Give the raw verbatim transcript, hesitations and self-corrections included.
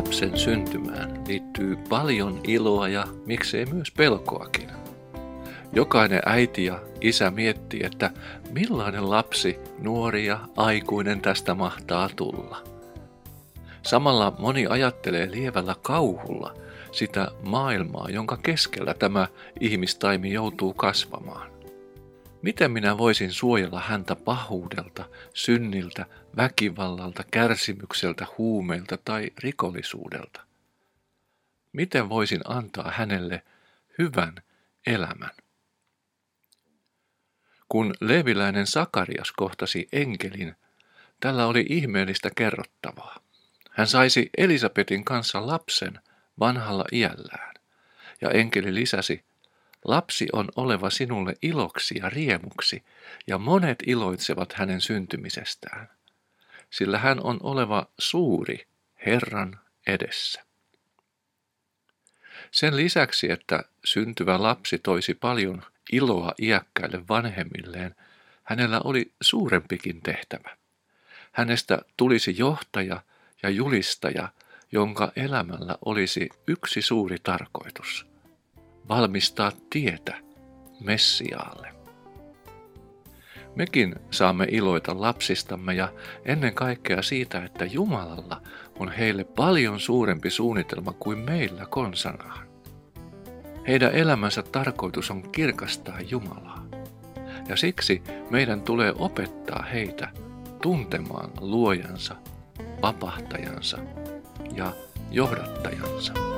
Lapsen syntymään liittyy paljon iloa ja miksei myös pelkoakin. Jokainen äiti ja isä miettii, että millainen lapsi, nuori ja aikuinen tästä mahtaa tulla. Samalla moni ajattelee lievällä kauhulla sitä maailmaa, jonka keskellä tämä ihmistaimi joutuu kasvamaan. Miten minä voisin suojella häntä pahuudelta, synniltä, väkivallalta, kärsimykseltä, huumeilta tai rikollisuudelta? Miten voisin antaa hänelle hyvän elämän? Kun leeviläinen Sakarias kohtasi enkelin, tällä oli ihmeellistä kerrottavaa. Hän saisi Elisabetin kanssa lapsen vanhalla iällään, ja enkeli lisäsi: lapsi on oleva sinulle iloksi ja riemuksi, ja monet iloitsevat hänen syntymisestään, sillä hän on oleva suuri Herran edessä. Sen lisäksi, että syntyvä lapsi toisi paljon iloa iäkkäille vanhemmilleen, hänellä oli suurempikin tehtävä. Hänestä tulisi johtaja ja julistaja, jonka elämällä olisi yksi suuri tarkoitus: valmistaa tietä Messiaalle. Mekin saamme iloita lapsistamme ja ennen kaikkea siitä, että Jumalalla on heille paljon suurempi suunnitelma kuin meillä konsanaan. Heidän elämänsä tarkoitus on kirkastaa Jumalaa, ja siksi meidän tulee opettaa heitä tuntemaan luojansa, vapahtajansa ja johdattajansa.